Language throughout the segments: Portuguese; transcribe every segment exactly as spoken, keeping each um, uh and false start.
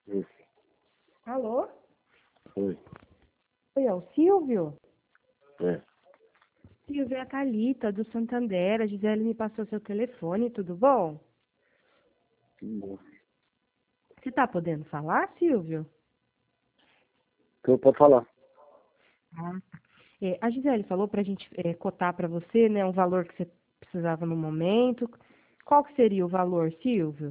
Oi. Alô? Oi. Oi, é o Silvio? É. Silvio, é a Thalita, do Santander. A Gisele me passou seu telefone, tudo bom? Que bom. Você tá podendo falar, Silvio? Então pode falar. Ah, tá. É, a Gisele falou pra gente é, cotar pra você, né, um valor que você precisava no momento. Qual que seria o valor, Silvio?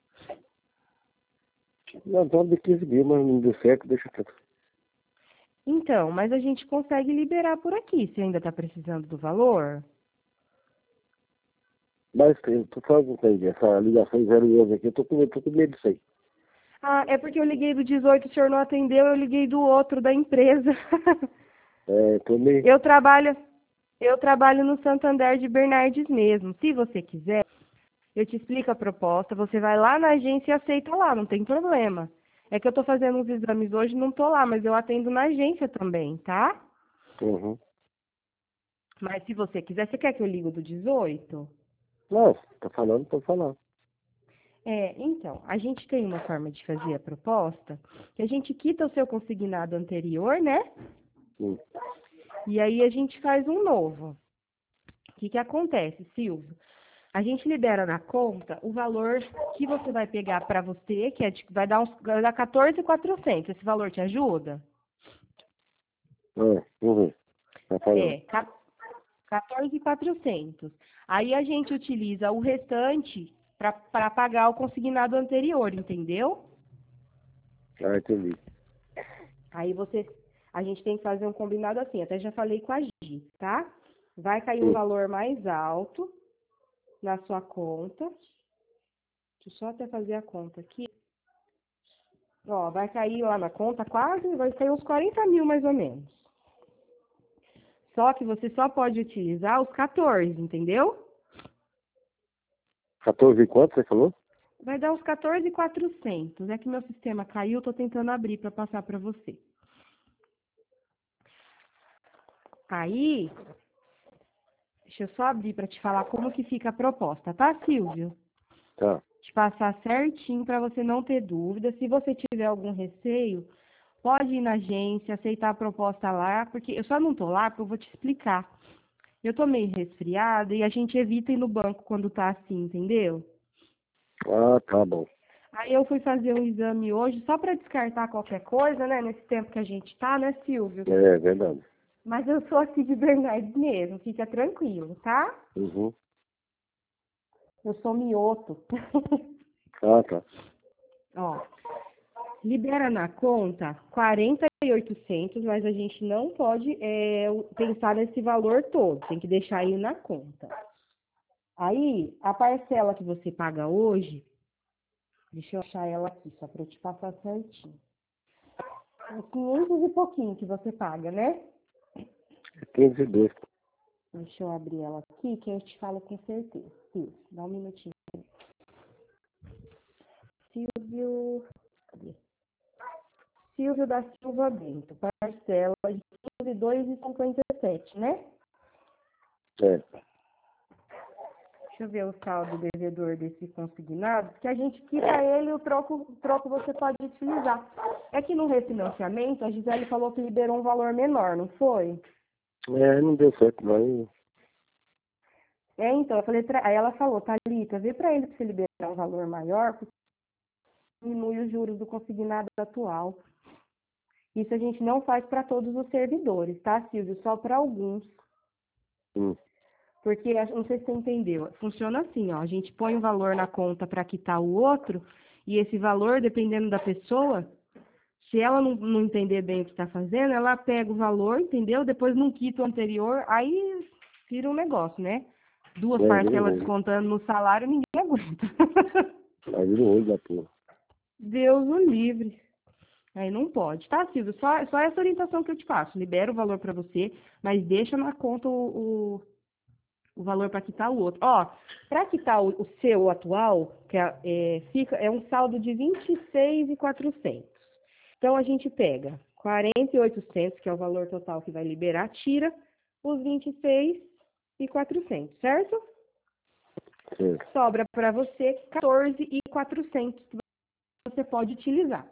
Não, então de quinze mil, mas não deu certo, deixa quieto. Então, mas a gente consegue liberar por aqui. Você ainda tá precisando do valor? Mas tem, tu faz não tem, essa ligação zero onze aqui, eu tô com, eu tô com medo disso aí. Ah, é porque eu liguei do dezoito, o senhor não atendeu, eu liguei do outro, da empresa. É, tô meio. Eu trabalho, eu trabalho no Santander de Bernardes mesmo. Se você quiser, eu te explico a proposta, você vai lá na agência e aceita lá, não tem problema. É que eu tô fazendo uns exames hoje, não tô lá, mas eu atendo na agência também, tá? Uhum. Mas se você quiser, você quer que eu ligo do dezoito? Não, tá falando, pode falar. É, então, a gente tem uma forma de fazer a proposta, que a gente quita o seu consignado anterior, né? Hum. E aí a gente faz um novo. O que que acontece, Silvio? A gente libera na conta o valor que você vai pegar para você, que é de, vai dar uns vai dar quatorze mil e quatrocentos. Esse valor te ajuda? É, uhum. Tá falando. É, quatorze mil e quatrocentos. Aí a gente utiliza o restante para pagar o consignado anterior, entendeu? Ah, entendi. Aí você, a gente tem que fazer um combinado assim, até já falei com a Gi, tá? Vai cair um Sim. valor mais alto na sua conta. Deixa eu só até fazer a conta aqui. Ó, vai cair lá na conta quase, vai cair uns quarenta mil mais ou menos. Só que você só pode utilizar os quatorze, entendeu? quatorze e quanto você falou? Vai dar uns quatorze mil e quatrocentos. É que meu sistema caiu, tô tentando abrir para passar para você. Aí, deixa eu só abrir para te falar como que fica a proposta, tá, Silvio? Tá. Te passar certinho para você não ter dúvida. Se você tiver algum receio, pode ir na agência, aceitar a proposta lá, porque eu só não tô lá porque eu vou te explicar. Eu tô meio resfriada e a gente evita ir no banco quando tá assim, entendeu? Ah, tá bom. Aí eu fui fazer um exame hoje só para descartar qualquer coisa, né? Nesse tempo que a gente tá, né, Silvio? É, verdade. Mas eu sou aqui de Bernardes mesmo, fica tranquilo, tá? Uhum. Eu sou mioto. Ah, tá. Ó, libera na conta quarenta e oitocentos, mas a gente não pode é, pensar nesse valor todo, tem que deixar ele na conta. Aí, a parcela que você paga hoje, deixa eu achar ela aqui, só para eu te passar certinho. É quinhentos e pouquinho que você paga, né? quinze e dois. Deixa eu abrir ela aqui, que eu te falo com certeza. Silvio, dá um minutinho. Silvio, cadê? Silvio da Silva Bento, parcela de quinze e dois e cinquenta e sete, né? É. Deixa eu ver o saldo devedor desse consignado, porque a gente quita ele e o troco, o troco você pode utilizar. É que no refinanciamento, a Gisele falou que liberou um valor menor, não foi? É, não deu certo, mas. É, então, eu falei pra, aí ela falou, Thalita, vê pra ele pra você liberar um valor maior, porque diminui os juros do consignado atual. Isso a gente não faz para todos os servidores, tá, Silvio? Só para alguns. Hum. Porque, não sei se você entendeu, funciona assim, ó, a gente põe um valor na conta para quitar o outro, e esse valor, dependendo da pessoa, se ela não, não entender bem o que está fazendo, ela pega o valor, entendeu? Depois não quita o anterior, aí vira um negócio, né? Duas É, vira um parcelas rolo. descontando no salário, ninguém aguenta. Aí vira um rolo da porra. Deus o livre. Aí não pode, tá, Silvio? Só, só essa orientação que eu te faço. Libera o valor para você, mas deixa na conta o, o, o valor para quitar o outro. Ó, para quitar o, o seu atual, que é, é, fica, é um saldo de vinte e seis mil e quatrocentos. Então a gente pega quarenta mil e oitocentos, que é o valor total que vai liberar, tira os vinte e seis mil e quatrocentos, certo? Certo. Sobra para você quatorze mil e quatrocentos que você pode utilizar.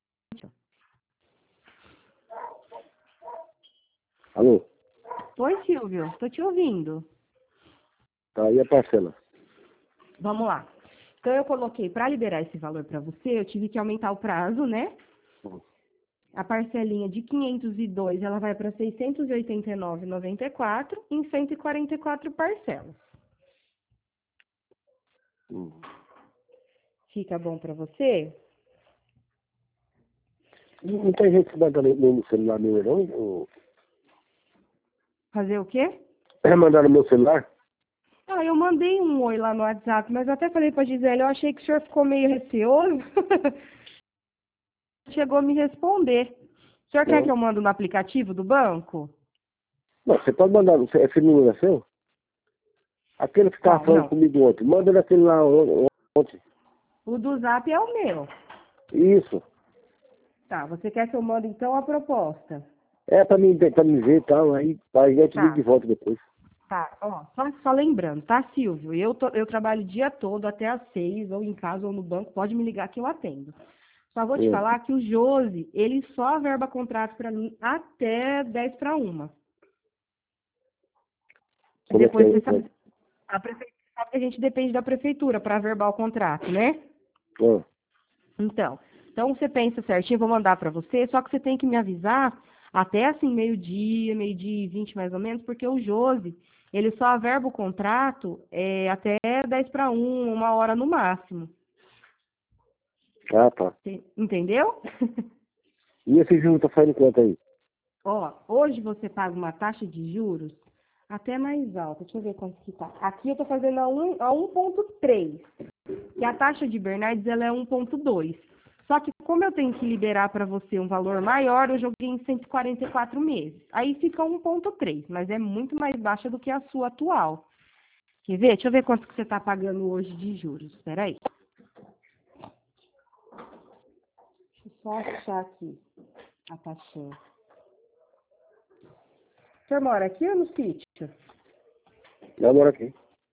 Alô? Oi, Silvio, estou te ouvindo. Tá aí a parcela. Vamos lá. Então, eu coloquei, para liberar esse valor para você, eu tive que aumentar o prazo, né? Hum. A parcelinha de quinhentos e dois, ela vai para seiscentos e oitenta e nove reais e noventa e quatro centavos em cento e quarenta e quatro parcelas. Hum. Fica bom para você? Não tem gente que manda no no celular meu, não? Ou- Fazer o quê? É mandar no meu celular? Ah, eu mandei um oi lá no WhatsApp, mas eu até falei para Gisele, eu achei que o senhor ficou meio receoso. Chegou a me responder. O senhor quer que Não. eu mando no aplicativo do banco? Não, você pode mandar. Você- Esse número é seu? Aquele que estava Qual? falando Não. comigo ontem. Manda naquele lá on- ontem. O do Zap é o meu. Isso. Tá, você quer que eu mande então a proposta? É pra mim, pra me ver e tal. Aí, aí eu te ligo Tá, de volta depois. tá. Ó, só, só lembrando, tá, Silvio? Eu, tô- eu trabalho o dia todo até às seis, ou em casa ou no banco, pode me ligar que eu atendo. Só vou te É. falar que o Josi, ele só averba contrato pra mim até dez para uma. Como é que Depois é você isso? sabe, a prefeitura sabe que a gente depende da prefeitura para averbar o contrato, né? Ah, Então, então você pensa certinho, eu vou mandar para você, só que você tem que me avisar até assim meio-dia, meio-dia e vinte mais ou menos, porque o Josi, ele só averba o contrato é, até dez para um, uma hora no máximo. ah, tá. Você- Entendeu? E esse juro tá saindo quanto aí? Ó, hoje você paga uma taxa de juros até mais alta. Deixa eu ver quanto que tá. Aqui eu tô fazendo a, um, a um ponto três. E a taxa de Bernardes ela é um ponto dois. Só que como eu tenho que liberar para você um valor maior, eu joguei em cento e quarenta e quatro meses. Aí fica um ponto três, mas é muito mais baixa do que a sua atual. Quer ver? Deixa eu ver quanto que você está pagando hoje de juros. Espera aí. Deixa eu só achar aqui a taxinha. O senhor mora aqui ou no sítio? Eu moro aqui.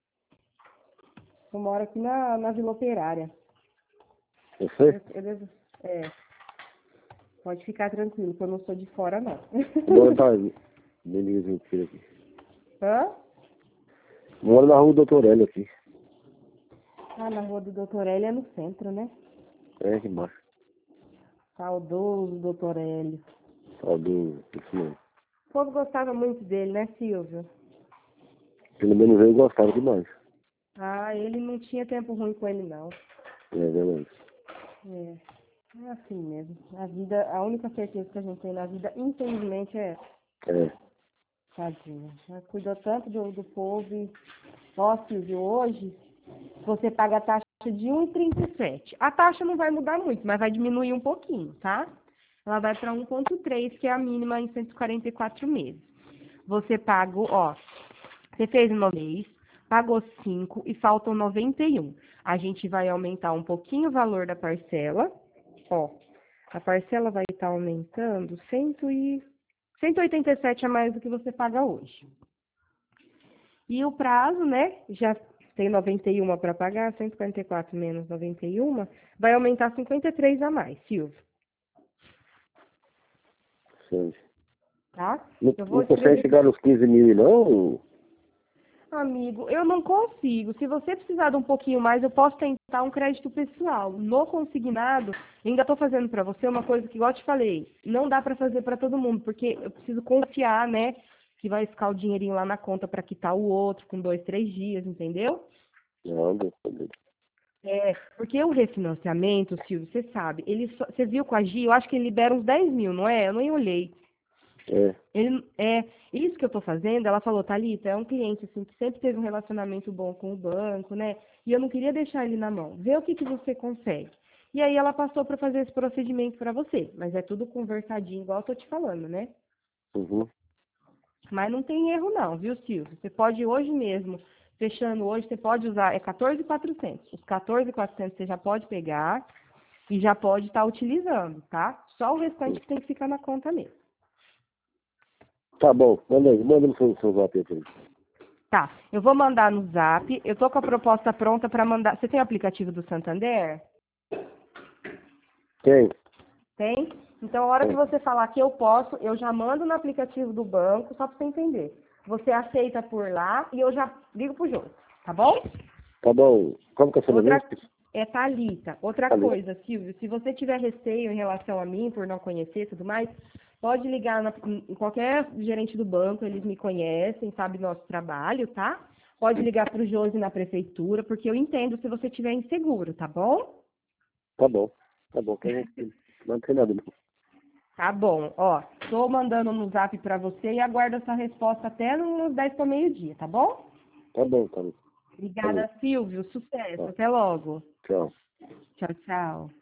Eu moro aqui na, na Vila Operária. Você? Beleza? É. Pode ficar tranquilo, que eu não sou de fora, não. Eu moro tá beleza, mentira aqui. Hã? Eu moro na rua Doutor Hélio aqui. Ah, na rua do doutor Hélio é no centro, né? É, aqui embaixo. Saudoso doutor Hélio. Saudoso, isso mesmo. O povo gostava muito dele, né, Silvio? Pelo menos eu gostava demais. Ah, ele não tinha tempo ruim com ele, não. É verdade. É, é assim mesmo. A vida, a única certeza que a gente tem na vida, infelizmente, é É. tadinha. Ela cuidou tanto do, do povo e, ó, Silvio, hoje você paga a taxa de um vírgula trinta e sete. A taxa não vai mudar muito, mas vai diminuir um pouquinho, tá? Ela vai para um ponto três, que é a mínima em cento e quarenta e quatro meses. Você paga, ó, você fez no mês, pagou cinco e faltam noventa e um. A gente vai aumentar um pouquinho o valor da parcela. Ó, a parcela vai estar aumentando cento e cento e oitenta e sete a mais do que você paga hoje. E o prazo, né, já tem noventa e um para pagar, cento e quarenta e quatro menos noventa e um, vai aumentar cinquenta e três a mais, Silvio, Sim. tá? Não, Eu vou não consegue escrever. chegar nos quinze mil, não? Amigo, eu não consigo. Se você precisar de um pouquinho mais, eu posso tentar um crédito pessoal. No consignado, ainda estou fazendo para você uma coisa que, igual eu te falei, não dá para fazer para todo mundo, porque eu preciso confiar, né, que vai ficar o dinheirinho lá na conta para quitar o outro com dois, três dias, entendeu? Não, Deus, Deus. É, porque o refinanciamento, Silvio, você sabe, ele só- você viu com a Gi, eu acho que ele libera uns dez mil, não é? Eu nem olhei. É. Ele, é, isso que eu tô fazendo, ela falou, Thalita, é um cliente assim, que sempre teve um relacionamento bom com o banco, né? E eu não queria deixar ele na mão. Vê o que, que você consegue. E aí ela passou para fazer esse procedimento para você. Mas é tudo conversadinho, igual eu tô te falando, né? Uhum. Mas não tem erro não, viu, Silvio? Você pode hoje mesmo, fechando hoje, você pode usar, é quatorze mil e quatrocentos. Os quatorze mil e quatrocentos você já pode pegar e já pode estar utilizando, tá? Só o restante que tem que ficar na conta mesmo. Tá bom, manda aí, manda no seu, seu zap aí pra mim. Tá, eu vou mandar no Zap. Eu tô com a proposta pronta para mandar. Você tem o aplicativo do Santander? Tem. Tem? Então, a hora que Tem. você falar que eu posso, eu já mando no aplicativo do banco, só para você entender. Você aceita por lá e eu já ligo pro Jô, tá bom? Tá bom. Como que é seu nome? Outra, é Thalita. Outra Thalita. coisa, Silvio, se você tiver receio em relação a mim, por não conhecer e tudo mais, pode ligar na, em qualquer gerente do banco, eles me conhecem, sabe nosso trabalho, tá? Pode ligar pro Josi na prefeitura, porque eu entendo se você estiver inseguro, tá bom? Tá bom. Tá bom, que a gente não tem nada. Não. Tá bom, ó, tô mandando no zap pra você e aguardo essa resposta até nos dez para meio-dia, tá bom? Tá bom, tá bom. Obrigada, Silvio, sucesso, Tá. até logo. Tchau. Tchau, tchau.